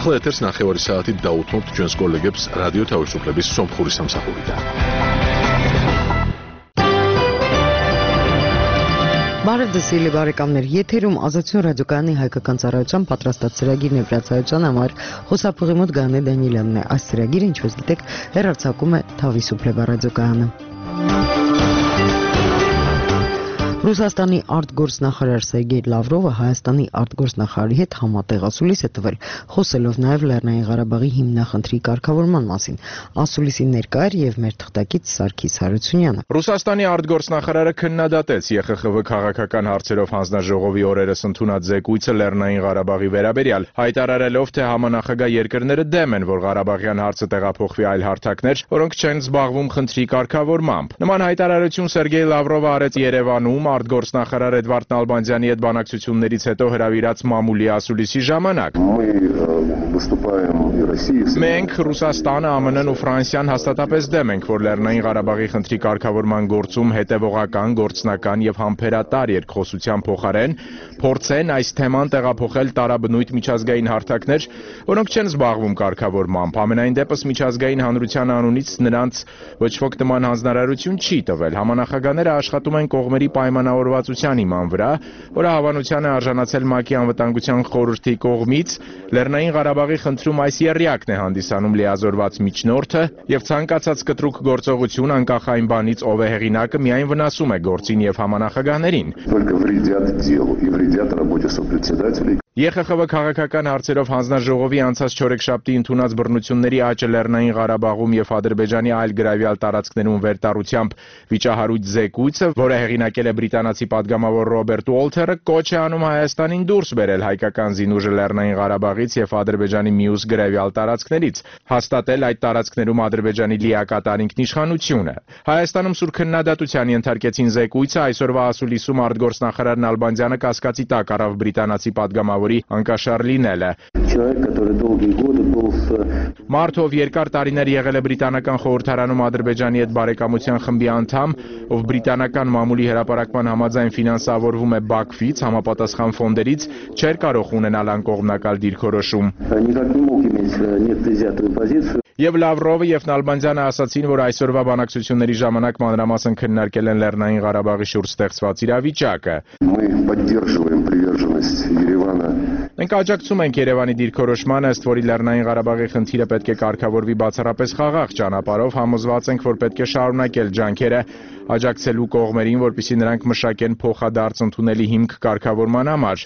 ახლა ეთერს 9 საათით დაუთმობთ ჩვენს კოლეგებს რადიო თავისუფლების სომხური სამსახურიდან. Բարև բարեկամներ, եթերում ազատություն ռադիոկայանի հայկական ծառայության պատրաստած ծրագիրն է վրացայության համար խոսափողի մոտ Գանե Դանիելյանն է։ Այս ծրագիրը, ինչպես գիտեք, հեռարձակում է Թավիսուփլեվա ռադիոկայանը։ Ռուսաստանի արտգործնախարար Սերգեյ Լավրովը Հայաստանի արտգործնախարարի հետ համատեղ ասուլիս է տվել, խոսելով նաև Լեռնային Ղարաբաղի հիմնախնդրի կարգավորման մասին։ Ասուլիսի ներկա էր եւ մեր թղթակից Սարգիս Հարությունյանը։ Ռուսաստանի արտգործնախարարը քննադատեց ԵԽԽՎ քաղաքական հարցերով հանձնաժողովի օրերս ընդունած զեկույցը Լեռնային Ղարաբաղի վերաբերյալ, հայտարարելով, թե համանախագահ երկրները դեմ են, որ Ղարաբաղյան հարցը տեղափոխվի այլ հարթակներ, որոնք չեն զբաղվում խնդրի կարգավորմամբ։ Նման հայտարարություն Սերգեյ Լավրովը արեց Երևանում արտգործնախարար Էդվարդ Նալբանդյանի հետ բանակցություններից հետո հրավիրած մամուլի ասուլիսի ժամանակ։ Մենք Ռուսաստանը, ԱՄՆ-ն ու Ֆրանսիան հաստատապես դեմ ենք, որ Լեռնային Ղարաբաղի խնդրի կարգավորման գործում հետևողական, գործնական եւ համբերատար երկխոսության փոխարեն փորձեն այս թեման տեղափոխել տարաբնույթ միջազգային հարթակներ, որոնք չեն զբաղվում կարգավորմամբ։ Ամենայն դեպս միջազգային հանրության անունից նրանց ոչ ոք նման հանձնարարություն չի տվել։ Համանախագահները աշխատում են կողմերի պայմանավորվածության հիման վրա, որը հավանության է արժանացել ՄԱԿ-ի անվտանգության խորհրդի կողմից, Լեռնային Ղարաբաղի խնդրում այս եռյակն է հանդիսանում լիազորված միջնորդը եւ ցանկացած կտրուկ գործողություն անկախ այն բանից ով է հեղինակը միայն վնասում է գործին եւ համանախագահներին։ ԵԽԽՎ քաղաքական հարցերով հանձնաժողովի անցած չորեքշաբթի ընդունած բռնությունների աճը Լեռնային Ղարաբաղում եւ Ադրբեջանի այլ գրավյալ տարածքներում վերտառությամբ վիճահարույց զեկույցը, որը հեղինակել է բրիտանացի падգամավոր Ռոբերտ Ուոլթերը, կոչ է անում Հայաստանին դուրս բերել հայկական զինուժը Լեռնային Ղարաբաղից եւ Ադրբեջանի մյուս գրավյալ տարածքներից, հաստատել այդ տարածքներում Ադրբեջանի լիակատար ինքնիշխանությունը։ Հայաստանում սուր քննադատության ենթարկեցին զեկույցը, այսօրվա ասուլիսում արտգործնախարար Նալբանդյանը կասկածի տակ առավ բրիտանացի падգամավոր անկաշար լինելը։ Մարդ, ով երկար տարիներ եղել է բրիտանական խորհրդարանում Ադրբեջանի հետ բարեկամության խմբի անդամ, ով բրիտանական մամուլի հրապարակման համաձայն ֆինանսավորվում է Բաքվից, համապատասխան ֆոնդերից, չէր կարող ունենալ անկողմնակալ դիրքորոշում։ Եվ Լավրովը եւ Նալբանդյանը ասացին, որ այսօրվա բանակցությունների ժամանակ մանրամասն քննարկել են Լեռնային Ղարաբաղի շուրջ ստեղծված իրավիճակը։ Մենք աջակցում ենք Երևանի դիրքորոշմանը, ըստ որի Լեռնային Ղարաբաղի խնդիրը պետք է կարգավորվի բացառապես խաղաղ ճանապարհով, համոզված ենք, որ պետք է շարունակել ջանքերը աջակցելու կողմերին, որպեսզի նրանք մշակեն փոխադարձ ընդունելի հիմք կարգավորման համար։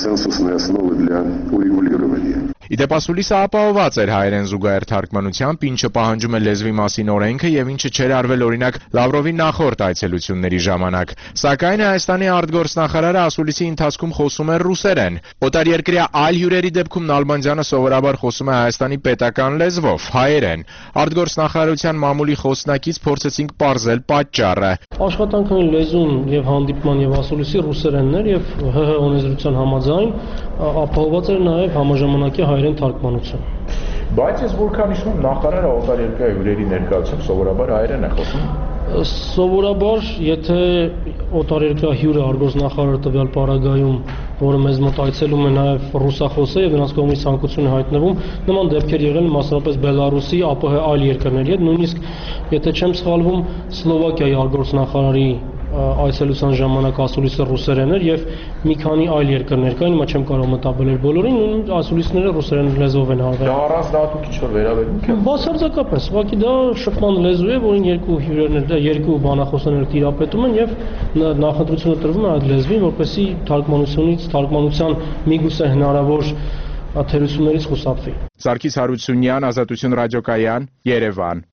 Իդեպ ասուլիսը ապահովված էր հայերեն զուգահեռ թարգմանությամբ, ինչը պահանջում է լեզվի մասին օրենքը եւ ինչը չէր արվել օրինակ Լավրովի նախորդ այցելությունների ժամանակ։ Սակայն Հայաստանի արտգործնախարարը ասուլիսի ընթացքում խոսում էր ռուսերեն։ Օտարերկրյա այլ հյուրերի դեպքում Նալբանդյանը սովորաբար խոսում է Հայաստանի պետական լեզվով, հայերեն։ Արտգործնախարարության մամուլի խոսնակից փորձեցինք պարզել պատճառը։ Աշխատանքային լեզուն եւ հանդիպման եւ ասուլիսի ռուսերենն էր եւ ՀՀ օրենսդրության համաձայն ապահովված էր նաեւ համաժամանակի հայերեն թարգմանություն։ Բայց ես որքան հիշում եմ, նախարարը օտարերկրյա հյուրերի ներկայությամբ սովորաբար հայերեն է խոսում։ Սովորաբար, եթե օտարերկրյա հյուրը արտգործնախարարը տվյալ պարագայում, որը մեզ մոտ այցելում է նաև ռուսախոս է եւ նրանց կողմից ցանկություն է հայտնվում, նման դեպքեր եղել են մասնավորապես Բելարուսի, ԱՊՀ այլ երկրների հետ, նույնիսկ եթե չեմ սխալվում, Սլովակիայի արտգործնախարարի այցելության ժամանակ ասուլիսը ռուսերեն էր եւ մի քանի այլ երկրներ կային, հիմա չեմ կարող մտաբերել բոլորին, ու ասուլիսները ռուսերեն լեզվով են արվել։ Դա առանց դատու քիչ որ վերաբերում է։ Բացարձակապես, ուղղակի դա շփման լեզու է, որին երկու հյուրերներ, երկու բանախոսներ տիրապետում են եւ նախընտրությունը տրվում է այդ լեզվին, որպեսզի թարգմանության միգուցե հնարավոր թերություններից խուսափվի։ Սարգիս Հարությունյան, Ազատություն ռադիոկայան, Երևան։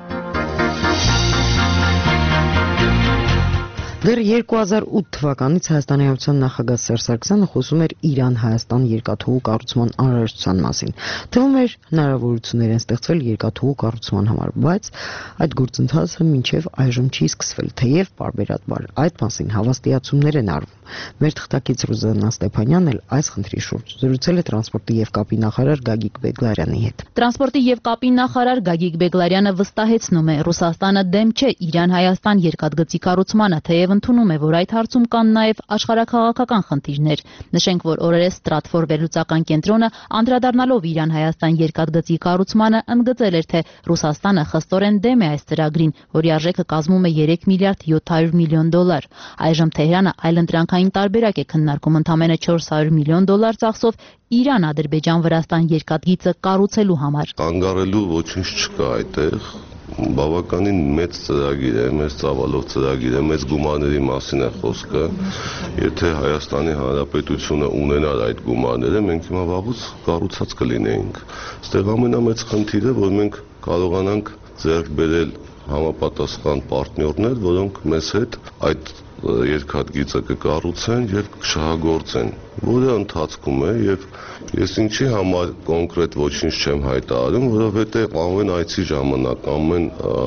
Դեռ 2008 թվականից Հայաստանի Հանրապետության նախագահ Սերժ Սարգսյանը խոսում էր Իրան-Հայաստան երկաթուղու կառուցման անհրաժեշտության մասին։ Թվում էր հնարավորություններ են ստեղծվել երկաթուղու կառուցման համար, բայց այդ գործընթացը մինչև այժմ չի սկսվել, թեև պարբերաբար այդ մասին հավաստիացումներ են արվում։ Մեր թղթակից Ռուզաննա Ստեփանյանն էլ այս խնդրի շուրջ զրուցել է տրանսպորտի եւ կապի նախարար Գագիկ Բեգլարյանի հետ։ Տրանսպորտի եւ կապի նախարար Գագիկ Բեգլարյանը վստահեցնում է, Ռուսաստանը դեմ չէ Իրան-Հայաստան երկաթգծի կառուցմանը, թեև եւ ընդունում է, որ այդ հարցում կան նաեւ աշխարհաքաղաքական խնդիրներ։ Նշենք, որ օրերս Stratfor վերլուծական կենտրոնը անդրադառնալով Իրան-Հայաստան երկաթգծի կառուցմանը ընդգծել էր, թե Ռուսաստանը խստորեն դեմ է այս ծրագրին, որի արժեքը կազմում է 3 միլիարդ 700 միլիոն դոլար։ Այժմ Թեհրանը այլընտրանքային տարբերակ է քննարկում ընդամենը 400 միլիոն դոլար ծախսով Իրան-Ադրբեջան-Վրաստան երկաթգիծը կառուցելու համար։ Կանգարելու ոչինչ չկա այդտեղ։ Բավականին մեծ ծրագիր է, մեծ ծավալով ծրագիր է, մեծ գումարների մասին է խոսքը։ Եթե Հայաստանի Հանրապետությունը ունենար այդ գումարները, մենք հիմա վաղուց կառուցած կլինեինք։ Այստեղ ամենամեծ խնդիրը, որ մենք կարողանանք ձեռք բերել համապատասխան պարտներներ, որոնք մեզ հետ այդ երկաթգիծը կկառուցեն եւ կշահագործեն, որը ընթացքում է եւ ես ինչի համար կոնկրետ ոչինչ չեմ հայտարարում, որովհետեւ ամեն այցի ժամանակ, ամեն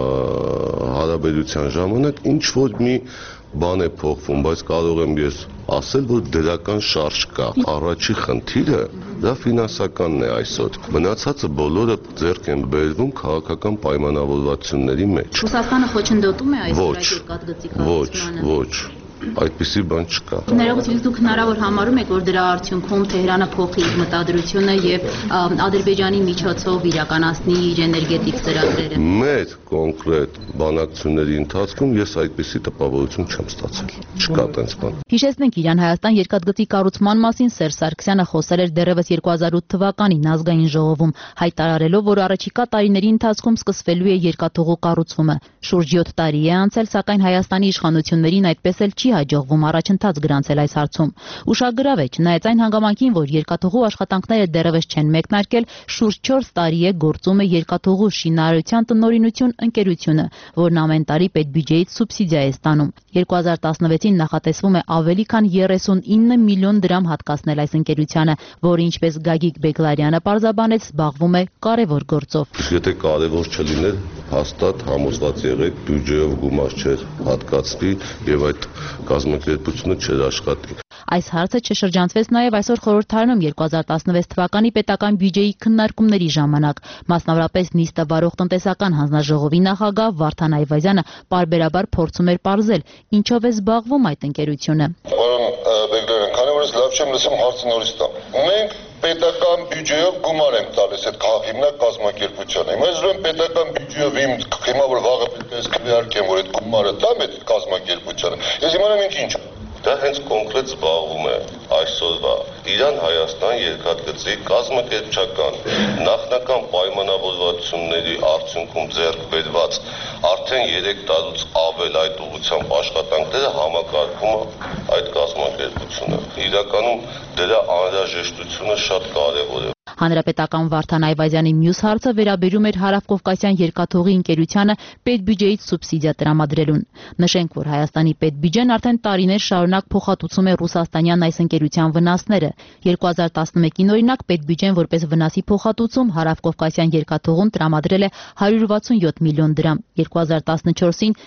հարաբերության ժամանակ ինչ որ մի բան է փոխվում, բայց կարող եմ ես ասել, որ դրական շարժ կա։ Առաջի խնդիրը դա ֆինանսականն է այսօր։ Մնացածը բոլորը ձեռք են բերվում քաղաքական պայմանավորվածությունների մեջ։ Ռուսաստանը խոչընդոտում է այս երկաթգծի կառուցմանը։ Ոչ, այդպիսի բան չկա։ Ներողություն, դուք հնարավոր համարում եք, որ դրա արդյունքում Թեհրանը փոխի իր մտադրությունը եւ Ադրբեջանի միջոցով իրականացնի իր էներգետիկ ծրագրերը։ Մեր կոնկրետ բանակցությունների ընթացքում ես այդպիսի տպավորություն չեմ ստացել։ Չկա այդպես բան։ Հիշեցնենք, Իրան-Հայաստան երկաթգծի կառուցման մասին Սերժ Սարգսյանը խոսել էր դեռևս 2008 թվականին ազգային ժողովում, հայտարարելով, որ առաջիկա տարիների ընթացքում սկսվելու է երկաթուղու կառուցումը։ Շուրջ 7 տարի է անցել, սակայն Հայաստանի իշխանություններին այդպես էլ չի հաջողվում առաջընթաց գրանցել այս հարցում։ Ուշագրավ է, չնայած այն հանգամանքին, որ երկաթուղու աշխատանքները դեռևս չեն մեկնարկել, շուրջ 4 տարի է գործում է երկաթուղու շինարարության տնօրինություն ընկերությունը, որն ամեն տարի պետբյուջեից սուբսիդիա է ստանում։ 2016-ին նախատեսվում է ավելի քան 39 միլիոն դրամ հատկացնել այս ընկերությանը, որը ինչպես Գագիկ Բեգլարյանը պարզաբանեց, զբաղվում է կարևոր գործով։ Եթե կարևոր չլիներ, հաստատ համոզված եղեք, բյուջեով գումար չէր հատկացվի եւ այդ կազմակերպությունը չէր աշխատի։ Այս հարցը չշրջանցվեց նաև այսօր խորհրդարանում 2016 թվականի պետական բյուջեի քննարկումների ժամանակ։ Մասնավորապես նիստը վարող տնտեսական հանձնաժողովի նախագահ Վարդան Այվազյանը պարբերաբար փորձում էր պարզել, ինչով է զբաղվում այդ ընկերությունը։ Քանի որ ես լավ չեմ լսում, հարցը նորից տամ։ Մենք պետական բյուջեով գումար ենք տալիս այդ հիմնակ կազմակերպությանը։ Հիմա ես ուրեմն պետական բյուջեով հիմա որ վաղը պետք է քվեարկեմ, որ այդ գումարը տամ այդ կազմակերպությանը։ Ես իմանամ ինքը ինչ։ Դա հենց կոնկրետ զբաղվում է այսօրվա Իրան-Հայաստան երկաթգծի կազմակերպչական նախնական պայմանավորվածությունների արդյունքում ձեռք բերված արդեն 3 տարուց ավել այդ ուղղությամբ աշխատանքները համակարգում է այդ կազմակերպությունը։ Իրականում դրա անհրաժեշտությունը շատ կարևոր է։ Հանրապետական Վարդան Այվազյանի մյուս հարցը վերաբերում էր Հարավկովկասյան երկաթուղի ընկերությանը պետբյուջեից սուբսիդիա տրամադրելուն։ Նշենք, որ Հայաստանի պետբյուջեն արդեն տարիներ շարունակ փոխհատուցում է ռուսաստանյան այս ընկերության վնասները։ 2011-ին օրինակ պետբյուջեն որպես վնասի փոխհատուցում Հարավկովկասյան երկաթուղուն տրամադրել է 167 միլիոն դրամ, 2014-ին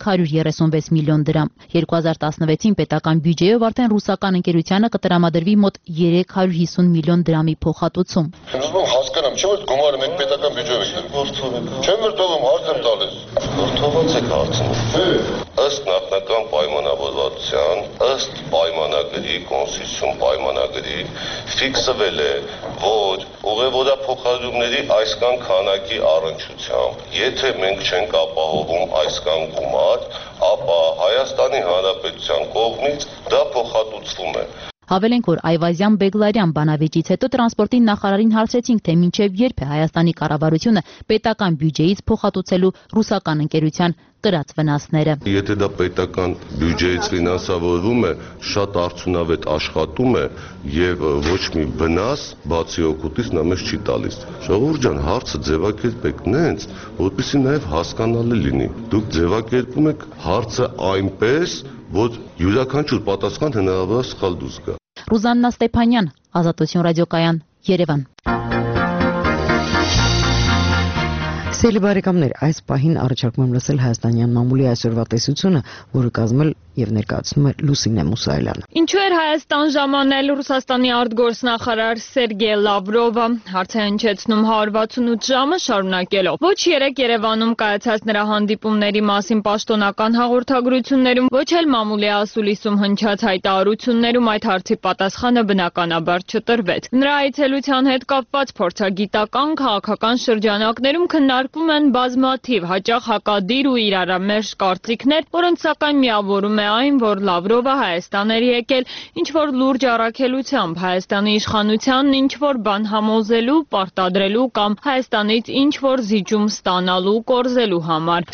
536 միլիոն դրամ, 2016-ին պետական բյուջեով արդեն ռուսական ընկերությանը կտրամադրվի մոտ 350 միլիոն դրամի փոխհատուցում։ Ես ուզում հասկանամ, չէ՞ որ գումարը մենք պետական բյուջեով ենք գործում։ Չեմ վրդովում, հարց եմ տալիս։ Վրդոված եք հարցնում։ Ըստ նախնական պայմանավորվածության, ըստ պայմանագրի, կոնստիտուցիոն պայմանագրի ֆիքսվել է, որ ուղևորափոխադրումների այսքան քանակի առնչությամբ, եթե մենք չենք ապահովում այսքան գումար, ապա Հայաստանի Հանրապետության կողմից դա փոխհատուցվում է։ Հավելենք, որ Այվազյան Բեգլարյան բանավեճից հետո տրանսպորտի նախարարին հարցրեցինք, թե մինչև երբ է Հայաստանի կառավարությունը պետական բյուջեից փոխհատուցելու ռուսական ընկերության կրած վնասները։ Եթե դա պետական բյուջեից ֆինանսավորվում է, շատ արդյունավետ աշխատում է եւ ոչ մի վնաս բացի օգուտից նա մեզ չի տալիս։ Ժողովուրդ ջան, հարցը ձևակերպեք նենց, որպեսզի նաեւ հասկանալի լինի։ Դուք ձևակերպում եք հարցը այնպես, որ յուրաքանչյուր պատասխան հնարավոր է սխալ դուրս գա։ Ռուզաննա Ստեփանյան, Ազատություն ռադիոկայան, Երևան։ Սիրելի բարեկամներ, այս պահին առաջարկում եմ լսել հայաստանյան մամուլի այսօրվա տեսությունը, որը կազմել եւ ներկայացնում է Լուսինե Մուսայելյանը։ Ինչու էր Հայաստան ժամանել Ռուսաստանի արտգործնախարար Սերգեյ Լավրովը, հարց է հնչեցնում 168 ժամը շարունակելով։ Ոչ 3 Երևանում կայացած նրա հանդիպումների մասին պաշտոնական հաղորդագրություններում, ոչ էլ մամուլի ասուլիսում հնչած հայտարարություններում այդ հարցի պատասխանը բնականաբար չտրվեց։ Նրա այցելության հետ կապված փորձագիտական, քաղաքական շրջանակներում քննարկվում են բազմաթիվ հաճախ հակադիր ու իրարամերժ կարծիքներ, որոնց սակայն միավորում է այն, որ Լավրովը Հայաստան էր եկել ինչ-որ լուրջ առաքելությամբ Հայաստանի իշխանությանն ինչ-որ բան համոզելու, պարտադրելու կամ Հայաստանից ինչ-որ զիջում ստանալու, կորզելու համար։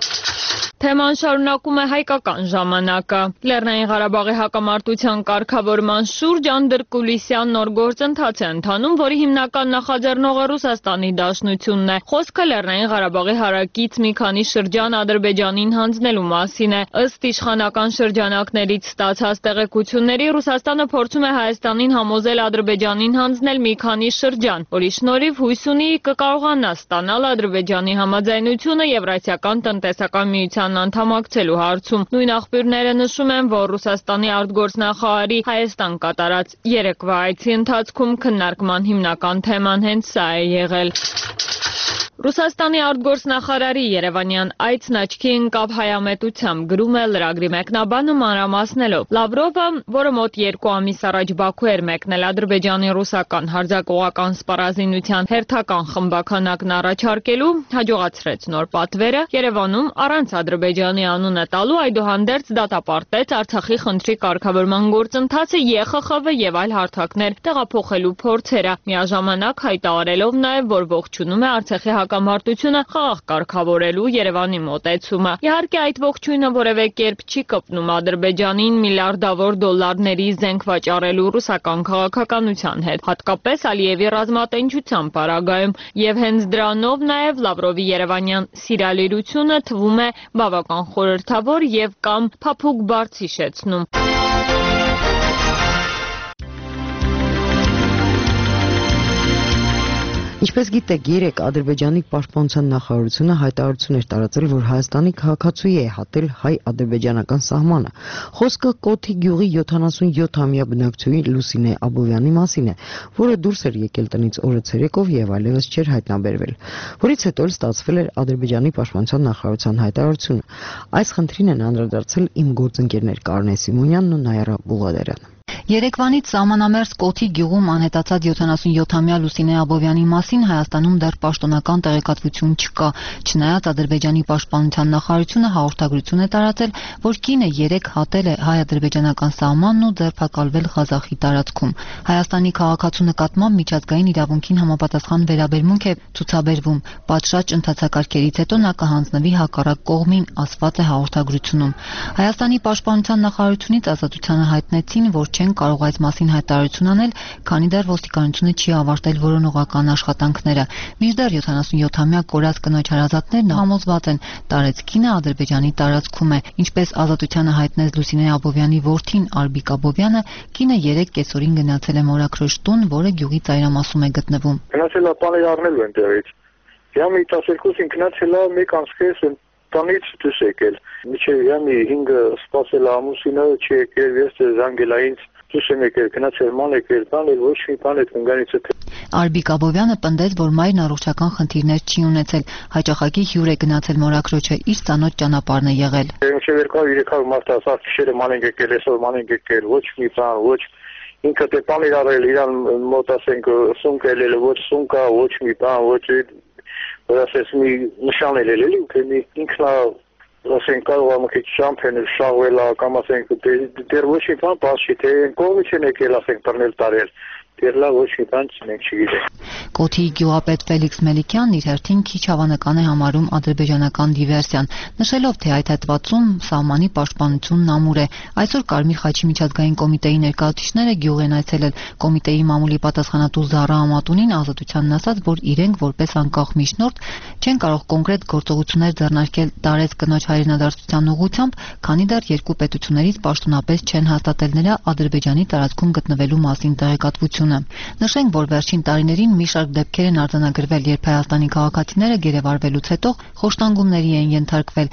Թեման շարունակում է հայկական ժամանակը։ Լեռնային Ղարաբաղի հակամարտության կարգավորման շուրջ անդրկուլիսյան նոր գործընթաց է ընթանում, որի հիմնական նախաձեռնողը Ռուսաստանի Դաշնությունն է։ Խոսքը Լեռնային Ղարաբաղի հարակից մի քանի շրջան Ադրբեջանին հանձնելու մասին է։ Ըստ իշխանական շրջանակներից ստացած տեղեկությունների, Ռուսաստանը փորձում է Հայաստանին համոզել Ադրբեջանին հանձնել մի քանի շրջան, որի շնորհիվ հույս ունի կկարողանա ստանալ Ադրբեջանի համաձայնությունը Եվրասիական տնտեսական միության անդամակցելու հարցում։ Նույն աղբյուրները նշում են, որ Ռուսաստանի արտգործնախարարի Հայաստան կատարած երեկվա այցի ընթացքում քննարկման հիմնական թեման հենց սա է եղել։ Ռուսաստանի արտգործնախարարի Երևանյան այցն աչքի ընկավ հայամետությամբ, գրում է լրագրի մեկնաբանը մանրամասնելով։ Լավրովը, որը մոտ 2 ամիս առաջ Բաքու էր մեկնել Ադրբեջանի ռուսական հարձակողական սպառազինության հերթական խմբաքանակն առաջարկելու, հաջողացրեց նոր պատվերը, Երևանում առանց Ադրբեջանի անունը տալու այդուհանդերձ դատապարտեց Արցախի խնդրի կարգավորման գործընթացը ԵԽԽՎ եւ այլ հարթակներ տեղափոխելու փորձերը, միաժամանակ հայտարարելով նաեւ, որ ողջունում է Արցախի հակամարտությունը խաղաղ կարգավորելու Երևանի մոտեցումը։ Իհարկե այդ ողջույնը որևէ կերպ չի կպնում Ադրբեջանին միլիարդավոր դոլարների զենք վաճառելու ռուսական քաղաքականության հետ, հատկապես Ալիևի ռազմատենչության պարագայում, եւ հենց դրանով նաեւ Լավրովի երևանյան սիրալիրությունը թվում է բավական խորհրդավոր եւ կամ փափուկ բարձ հիշեցնում։ Ինչպես գիտեք, երեկ Ադրբեջանի պաշտպանության նախարարությունը հայտարարություն էր տարածել, որ Հայաստանի քաղաքացու է հատել հայ-ադրբեջանական սահմանը։ Խոսքը Կոթի գյուղի 77-ամյա բնակչուհի Լուսինե Աբովյանի մասին է, որը դուրս էր եկել տնից օրը ցերեկով եւ այլևս չէր հայտնաբերվել, որից հետո ստացվել էր Ադրբեջանի պաշտպանության նախարարության հայտարարությունը։ Այս խնդրին են անդրադարձել իմ գործընկերներ Կարնե Սիմոնյանն ու Նայարա Բուղադարյանը։ Երեկվանից սահմանամերձ Կոթի գյուղում անհետացած 77-ամյա Լուսինե Աբովյանի մասին Հայաստանում դեռ պաշտոնական տեղեկատվություն չկա, չնայած Ադրբեջանի պաշտպանության նախարարությունը հաղորդագրություն է տարածել, որ կինը երեկ հատել է հայ-ադրբեջանական սահմանն ու ձերբակալվել Ղազախի տարածքում։ Հայաստանի քաղաքացու նկատմամբ միջազգային իրավունքին համապատասխան վերաբերմունք է ցուցաբերվում։ Պատշաճ ընթացակարգերից հետո նա կհանձնվի հակառակ կողմին, ասված է հաղորդագրությունում։ Հայաստանի պաշտպանության նախարարությունից Ազատությանը հայտնեցին, որ չեն կարող այս մասին հայտարարություն անել, քանի դեռ ոստիկանությունը չի ավարտել որոնողական աշխատանքները։ Մինչդեռ 77-ամյա կորած կնոջ հարազատներն համոզված են, տարեցկինը Ադրբեջանի տարածքում է։ Ինչպես Ազատությանը հայտնեց Լուսինե Աբովյանի որդին Արբիկ Աբովյանը, կինը երեկ կեսօրին գնացել է մորաքրոջ տուն, որը գյուղի ծայրամասում է գտնվում։ Գնացել է բաներ առնելու այնտեղից։ Ямի 12-ին գնացել է մեկ անցքես տանից դուրս եկել։ Միջև ямի 5-ը սպասել ամուսինը չի եկել, ես զանգել այնց դուրս եմ եկել, գնացել ման եկել, բանել ոչ մի բան այդ ընկանից։ Արբիկ Աբովյանը պնդեց, որ մայրն առողջական խնդիրներ չի ունեցել, հաճախակի հյուր է գնացել մորաքրոջը, իր ծանոթ ճանապարհն է եղել։ Մինչև 200-300 մարդ ասած քիշերը ման են եկել, այսօր ման են եկել, ոչ մի բան, ոչ ինքը դե բան իր արել, իրան մոտ ասենք սունկ ելել, ոչ սունկա, ոչ մի բան, ոչ որ ասես մի նշան էլ էլի, թե ինքնա ասենք կարող է մի քիչ շամփեն շաղվել կամ ասենք դեռ ոչ մի բան բացի թե կողմից են եկել ասենք բռնել տարել դեռ լավ ոչ մի բան մենք չգիտենք։ Կոթի գյուղապետ Ֆելիքս Մելիքյանն իր հերթին քիչ հավանական է համարում ադրբեջանական դիվերսիան, նշելով, թե այդ հատվածում սահմանի պաշտպանությունն ամուր է։ Այսօր Կարմիր խաչի միջազգային կոմիտեի ներկայացուցիչները գյուղ են այցելել։ Կոմիտեի մամուլի պատասխանատու Զարա Ամատունին Ազատությանն ասաց, որ իրենք որպես անկախ միջնորդ չեն կարող կոնկրետ գործողություններ ձեռնարկել տարեց կնոջ հայրենադարձության ուղղությամբ, քանի դեռ երկու պետություններից պաշտոնապես չեն հաստատել նրա Ադրբեջանի տարածքում գտնվելու մասին տեղեկատվություն։ ազատությունը։ Նշենք, որ վերջին տարիներին մի շարք դեպքեր են արձանագրվել, երբ Հայաստանի քաղաքացիները գերեվարվելուց հետո խոշտանգումների են ենթարկվել։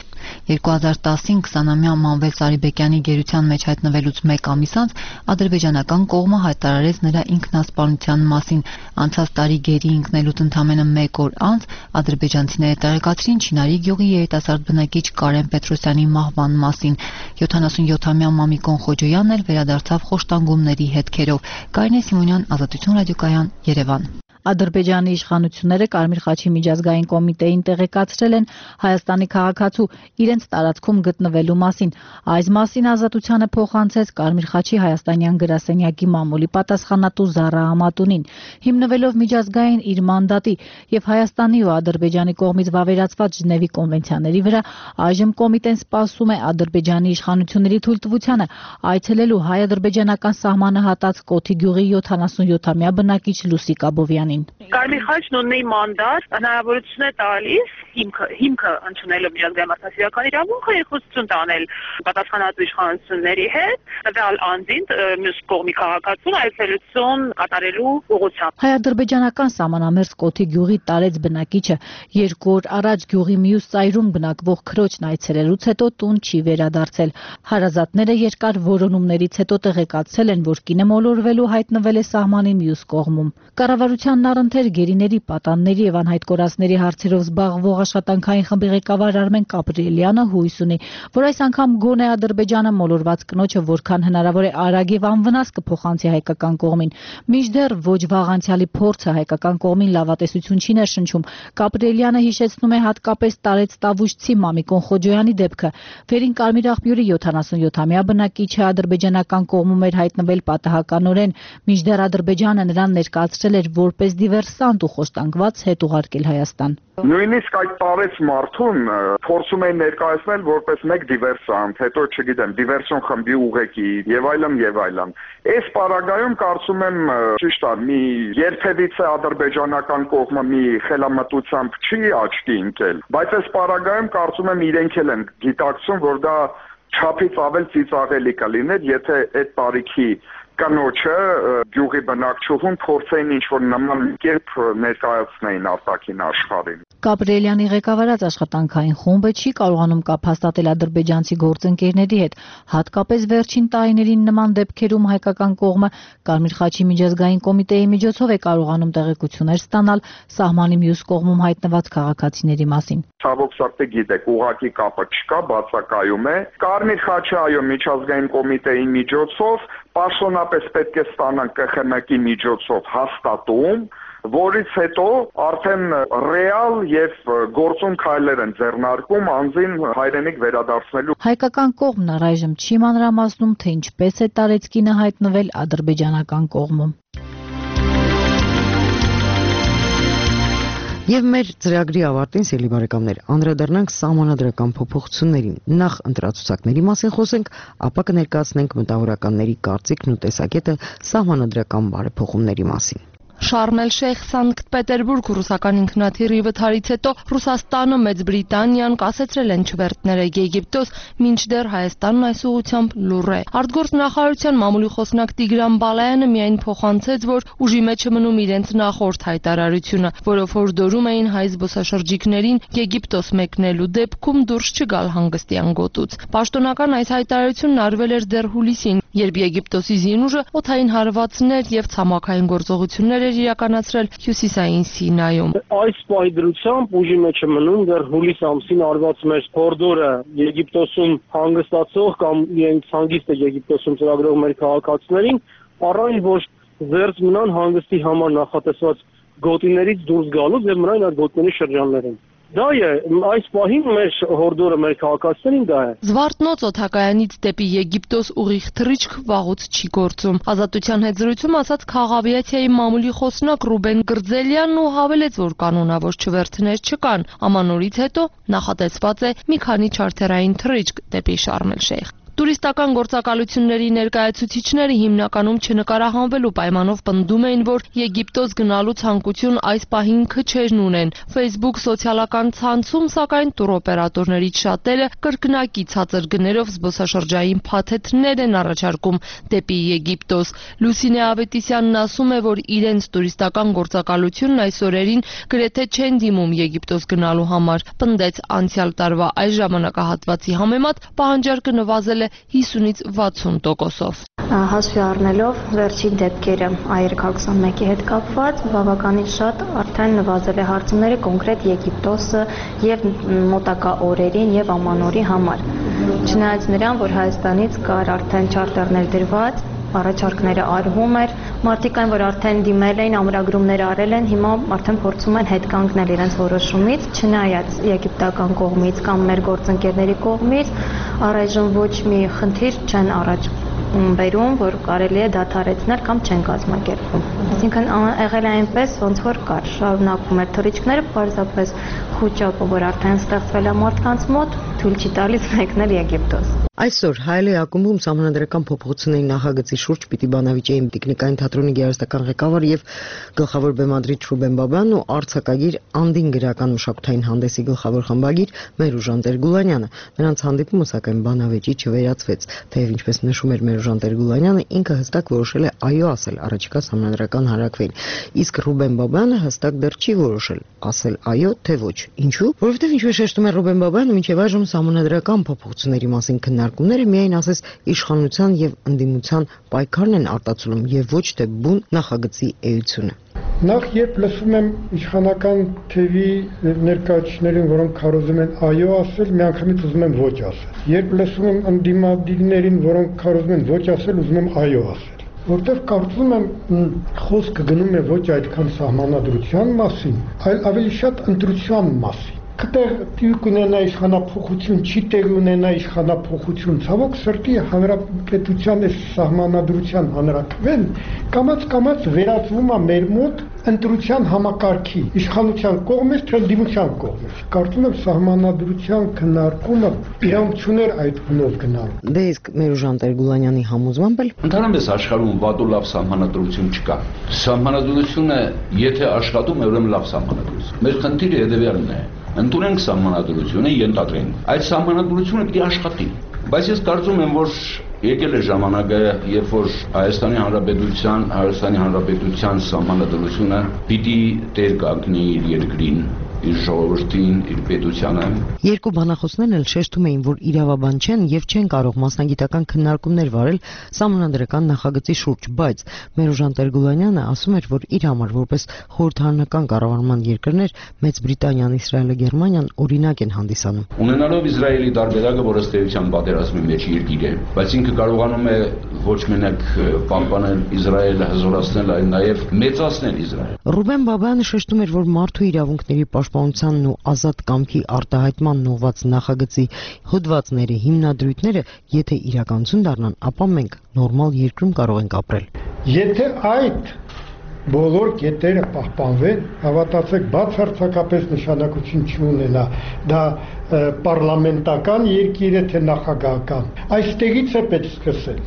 2010-ին 20-ամյա Մանվել Սարիբեկյանի գերության մեջ հայտնվելուց մեկ ամիս անց ադրբեջանական կողմը հայտարարեց նրա ինքնասպանության մասին։ Անցած տարի գերի ընկնելուց ընդամենը 1 օր անց ադրբեջանցիները տեղեկացրին Չինարի գյուղի երիտասարդ բնակիչ Կարեն Պետրոսյանի մահվան մասին։ 77-ամյա Մամիկոն Խոջոյանն էլ վերադարձավ խոշտանգումների հետքերով։ Կարինե Սիմոնյան, Ազատություն ռադիոկայան, Երևան։ Ադրբեջանի իշխանությունները Կարմիր խաչի միջազգային կոմիտեին տեղեկացրել են Հայաստանի քաղաքացու իրենց տարածքում գտնվելու մասին։ Այս մասին Ազատությանը փոխանցեց Կարմիր խաչի հայաստանյան գրասենյակի մամուլի պատասխանատու Զառա Ամատունին։ Հիմնվելով միջազգային իր մանդատի եւ Հայաստանի ու Ադրբեջանի կողմից վավերացված Ժնևի կոնվենցիաների վրա, այժմ կոմիտեն սպասում է Ադրբեջանի իշխանությունների թույլտվությանը այցելելու հայ-ադրբեջանական սահմանը հատած Կոթի գյուղի 77-ամյա բնակիչ Լուսիկ Աբովյանին։ Կարմիր խաչն ունի մանդատ, հնարավորություն է տալիս հիմքը ընդունելով միջազգային մարդասիրական իրավունքը եւ խոսություն տանել պատասխանատու իշխանությունների հետ, տվյալ անձին մյուս կողմի քաղաքացուն այցելություն կատարելու ուղղությամբ։ Հայ-ադրբեջանական սահմանամերձ Կոթի գյուղի տարեց բնակիչը 2 օր առաջ գյուղի մյուս ծայրում բնակվող քրոջն այցելելուց հետո տուն չի վերադարձել։ Հարազատները երկար որոնումներից հետո տեղեկացել են, որ կինը մոլորվելու հայտնվել է սահմանի մյուս կողմում։ Կառավարության առընթեր գերիների, պատանների եւ անհայտ կորածների հարցերով զբաղվող աշխատանքային խմբի ղեկավար Արմեն Կապրիելյանը հույս ունի, որ այս անգամ գոնե Ադրբեջանը մոլորված կնոջը որքան հնարավոր է արագ եւ անվնաս կփոխանցի հայկական կողմին։ Մինչդեռ ոչ վաղ անցյալի փորձը հայկական կողմին լավատեսություն չի ներշնչում։ Կապրիելյանը հիշեցնում է հատկապես տարեց տավուշցի Մամիկոն Խոջոյանի դեպքը։ Վերին Կարմիր աղբյուրի 77-ամյա բնակիչը ադրբեջանական կողմում էր հայտնվել պատահականորեն, մինչդեռ Ադրբեջանը նրան ներկայացրել էր որպես դիվերսանտ ու խոշտանգված հետ ուղարկել Հայաստան։ Նույնիսկ այդ տարեց մարդուն փորձում էին ներկայացնել որպես մեկ դիվերսանտ, հետո չգիտեմ, դիվերսիոն խմբի ուղեկի եւ այլն եւ այլն։ Այս պարագայում կարծում եմ ճիշտ է, մի երբևիցե ադրբեջանական կողմը մի խելամտությամբ չի աչքի ընկել, բայց այս պարագայում կարծում եմ իրենք էլ են գիտակցում, որ դա չափից ավել ծիծաղելի կլիներ, եթե այդ տարիքի կնոջը գյուղի բնակչուհուն փորձեին ինչ-որ նման կերպ ներկայացնեին արտաքին աշխարհին։ Կապրիելյանի ղեկավարած աշխատանքային խումբը չի կարողանում կապ հաստատել ադրբեջանցի գործընկերների հետ, հատկապես վերջին տարիներին նման դեպքերում հայկական կողմը Կարմիր խաչի միջազգային կոմիտեի միջոցով է կարողանում տեղեկություններ ստանալ սահմանի մյուս կողմում հայտնված քաղաքացիների մասին։ Ցավոք սրտի գիտեք, ուղղակի կապը չկա, բացակայում է։ Կարմիր խաչը այո միջազգային կոմիտեի միջոցով պաշտոնապես պետք է ստանան ԿԽՄԿ-ի միջոցով հաստատում, որից հետո արդեն ռեալ եւ գործուն քայլեր են ձեռնարկում անձին հայրենիք վերադարձնելու։ Հայկական կողմն առայժմ չի մանրամասնում, թե ինչպես է տարեցկինը հայտնվել ադրբեջանական կողմում։ Եվ մեր ծրագրի ավարտին, սիրելի բարեկամներ, անդրադառնանք սահմանադրական փոփոխություններին։ Նախ ընտրացուցակների մասին խոսենք, ապա կներկայացնենք մտավորականների կարծիքն ու տեսակետը սահմանադրական բարեփոխումների մասին։ Շարմ էլ-Շեյխ, Սանկտ Պետերբուրգ ռուսական ինքնաթիռի վթարից հետո Ռուսաստանը, Մեծ Բրիտանիան կասեցրել են չվերթները Եգիպտոս, մինչդեռ Հայաստանն այս ուղղությամբ լուռ է։ Արտգործ նախարարության մամուլի խոսնակ Տիգրան Բալայանը միայն փոխանցեց, որ ուժի մեջ է մնում իրենց նախորդ հայտարարությունը, որով հորդորում էին հայ զբոսաշրջիկներին Եգիպտոս մեկնելու դեպքում դուրս չգալ հանգստյան գոտուց։ Պաշտոնական այս հայտարարությունն արվել էր դեռ հուլիսին, երբ Եգիպտոսի զինուժը օդային հարվածներ եւ ցամաքային գործողություններ իրականացրել Հյուսիսային Սինայում։ Այս պահի դրությամբ ուժի մեջ է մնում դեռ հուլիս ամսին արված մեր հորդորը Եգիպտոսում հանգստացող կամ իրենց հանգիստը Եգիպտոսում ծրագրող մեր քաղաքացիներին, առայն որ զերծ մնան հանգստի համար նախատեսված գոտիներից դուրս գալուց եւ մնան այդ գոտիների շրջաններում։ Դա է, այս պահին մեր հորդորը մեր քաղաքացիներին դա է։ Զվարթնոց օդակայանից դեպի Եգիպտոս ուղիղ թռիչք վաղուց չի գործում։ Ազատության հետ զրույցում ասաց քաղավիացիայի մամուլի խոսնակ Ռուբեն Գրձելյանն ու հավելեց, որ կանոնավոր չվերթներ չկան։ Ամանորից հետո նախատեսված է մի քանի չարթերային թռիչք դեպի Շարմ էլ-Շեյխ։ Տուրիստական գործակալությունների ներկայացուցիչները հիմնականում չնկարահանվելու պայմանով պնդում էին, որ Եգիպտոս գնալու ցանկություն այս պահին քչերն ունեն։ Facebook սոցիալական ցանցում, սակայն տուրօպերատորներից շատերը կրկնակի ցածր գներով զբոսաշրջային փաթեթներ են առաջարկում դեպի Եգիպտոս։ Լուսինե Ավետիսյանն ասում է, որ իրենց տուրիստական գործակալությունն այս օրերին գրեթե չեն դիմում Եգիպտոս գնալու համար։ Պնդեց անցյալ տարվա այս ժամանակահատվածի համեմատ պահանջարկը նվազել է 50-ից 60%-ով։ Հաշվի առնելով վերջին դեպքերը AR21-ի հետ կապված, բավականին շատ արդեն նվազել է հարցումները կոնկրետ Եգիպտոսը եւ մոտակա օրերին եւ ամանորի համար։ Չնայած նրան, որ Հայաստանից կար արդեն չարտերներ դրված, առաջարկները արվում էր, մարդիկ այն, որ արդեն դիմել էին, ամրագրումներ արել են, հիմա արդեն փորձում են հետ կանգնել իրենց որոշումից, չնայած եգիպտական կողմից կամ մեր գործընկերների կողմից առայժմ ոչ մի խնդիր չեն առաջ բերում, որ կարելի է դադարեցնել կամ չեն կազմակերպում։ Այսինքն եղել է այնպես, ոնց որ կար, շարունակվում էր թռիչքները, պարզապես խոճապը, որ արդեն ստեղծվել է մարդկանց մոտ, թույլ չի տալիս մեկնել Եգիպտոս։ Այսօր Հայելի ակումբում սահմանադրական փոփոխությունների նախագծի շուրջ պիտի բանավիճեին տեխնիկային թատրոնի գեղարվեստական ղեկավար եւ գլխավոր բեմադրիչ Ռուբեն Բաբյանն ու արձակագիր Անդին գրական մշակութային հանդեսի գլխավոր խմբագիր Մերուժան Տեր-Գուլանյանը։ Նրանց հանդիպումը սակայն բանավեճի չվերածվեց, թեև ինչպես նշում էր Մերուժան Տեր-Գուլանյանը, ինքը հստակ որոշել է այո ասել առաջիկա սահմանադրական հարակվին, իսկ Ռուբեն Բաբյանը հստակ դեռ չի որոշել ասել այո թե ոչ։ Ինչու՞։ Որովհետեւ ինչպես շեշտում է Ռուբեն Բաբյանը, մինչեւ այժմ սահմանադրական փոփոխությունների մասին քննարկումները միայն ասես իշխանության եւ ընդդիմության պայքարն են արտացոլում եւ ոչ թե բուն նախագծի էությունը։ Նախ երբ լսում եմ իշխանական թևի ներկայացուցիչներին, որոնք քարոզում են այո ասել, միանգամից ուզում եմ ոչ ասել։ Երբ լսում եմ ընդդիմադիրներին, որոնք քարոզում են ոչ ասել, ուզում եմ այո ասել։ Որտեղ կարծում եմ խոսքը գնում է ոչ այդքան սահմանադրության մասին, այլ ավելի շատ ընտրության մասին։ Կտեղ դուք ունենա իշխանափոխություն, չի տեղ ունենա իշխանափոխություն, ցավոք սրտի հանրապետության այս սահմանադրության հանրակրվեն կամաց վերածվում է մեր մոտ ընտրության համակարգի, իշխանության կողմից թե ընդդիմության կողմից։ Կարծում եմ սահմանադրության քննարկումը իրավունք չուներ այդ հնով գնալ։ Դե իսկ Մերուժան Տեր-Գուլանյանի համոզմամբ էլ ընդհանրապես աշխարհում վատ ու լավ սահմանադրություն չկա։ Սահմանադրությունը եթե աշխատում է, ուրեմն լավ սահմանադրություն։ Մեր խնդիրը հետևյալն է. ընդունենք սահմանադրությունը, ենթադրենք։ Այդ սահմանադրությունը պիտի աշխատի։ Բայց ես կարծում եմ, որ եկել է ժամանակը, երբ որ Հայաստանի Հանրապետության սահմանադրությունը պիտի տեր կանգնի իր երկրին, իր ժողովրդին, իր պետությանը։ Երկու բանախոսներն էլ շեշտում էին, որ իրավաբան չեն եւ չեն կարող մասնագիտական քննարկումներ վարել սահմանադրական նախագծի շուրջ, բայց Մերուժան Տեր-Գուլանյանը ասում էր, որ իր համար որպես խորհրդարանական կառավարման երկրներ Մեծ Բրիտանիան, Իսրայելը, Գերմանիան օրինակ են հանդիսանում։ Ունենալով Իսրայելի տարբերակը, որ ըստ էության պատերազմի մեջ երկիր է, բայց ինքը կարողանում է ոչ մենակ պահպանել Իսրայելը, հզորացնել, այլ նաեւ մեծացնել Իսրայելը։ Ռուբեն Բաբյանը շեշտում էր, որ մարդու իրավունքների պաշտպանությանն ու ազատ կամքի արտահայտման ուղղված նախագծի հոդվածների հիմնադրույթները, եթե իրականություն դառնան, ապա մենք նորմալ երկրում կարող ենք ապրել։ Եթե այդ բոլոր կետերը պահպանվեն, հավատացեք, բացարձակապես նշանակություն չունենա դա պարլամենտական երկիր է թե նախագահական։ Այստեղից է պետք սկսել։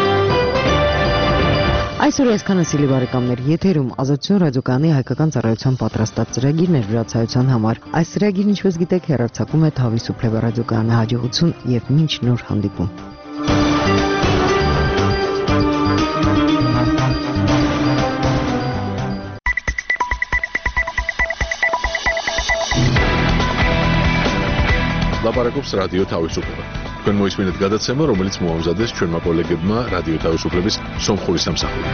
Այսօր այսքանը սիրելի բարեկամներ, եթերում Ազատություն ռադիոկայանի հայկական ծառայության պատրաստած ծրագիրն էր վրացայության համար։ Այս ծրագիրն, ինչպես գիտեք, հեռարձակում է Թավի Սուփլեվե ռադիոկայանի հաջողություն եւ մինչ նոր հանդիպում։ Լապարակոպս ռադիո Թավի Սուփլեվե։ Կնոյս մինդ գադացեմը, რომელიც մուամզադես չորմա կոլեգդմա ռադիո Թավի Սուփլեվես Սոմ Խորիսամ Սախուրի։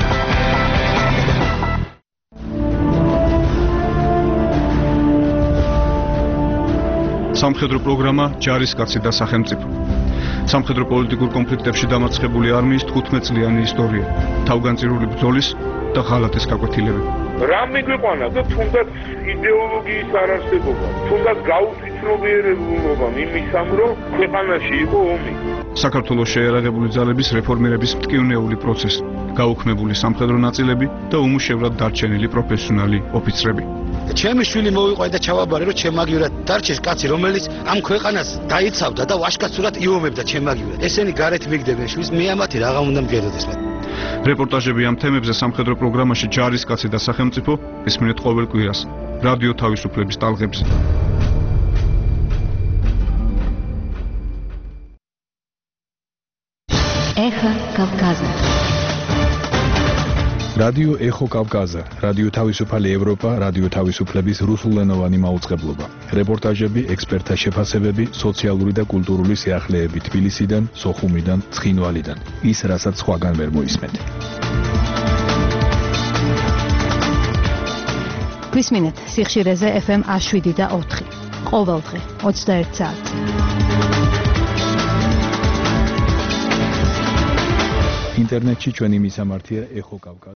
Სამხედრო პროგრამა ჯარისკაცი და სახელმწიფო. სამხედრო პოლიტიკურ კონფლიქტებში დამარცხებული არმიის 15 წლიანი ისტორია, თავგანწირული ბრძოლის და ღალატის გაკვეთილება. რა მიგვიყვანა და თუნდაც იდეოლოგიის არარსებობა, თუნდაც გაუცნობიერებულობა იმისამ, რომ ქვეყანაში იყო ომი. საქართველოს შეიარაღებული ძალების რეფორმირების მტკივნეული პროცესი, გაუქმებული სამხედრო ნაწილები და უმუშევრად დარჩენილი პროფესიონალი ოფიცრები. ჩემი შვილი მოვიყვე და ჩავაბარე რომ ჩემაგივრად დარჩეს კაცი რომელიც ამ ქვეყანას დაიცავდა და ვაშკაცურად იომებდა ჩემაგივრად ესენი გარეთ მიგდებენ შვილს მე ამათი რაღა უნდა მგედოდეს მე რეპორტაჟები ამ თემებზე სამხედრო პროგრამაში ჯარისკაცი და სახელმწიფო ისმინეთ ყოველ კვირას რადიო თავისუფლების ტალღებზე Эхо Кавказа. რადიო ეხო კავკაზა, რადიო თავისუფალი ევროპა, რადიო თავისუფლების რუსულენოვანი მაუწყებლობა. რეპორტაჟები, ექსპერტთა შეფასებები, სოციალური და კულტურული სიახლეები თბილისიდან, სოხუმიდან, ცხინვალიდან. ის, რასაც სხვაგან ვერ მოისმენთ. გვისმინეთ სიხშირეზე FM 7 და 4. ყოველდღე 21 საათს. ინტერნეტში ჩვენი მისამართია ეხო კავკაზა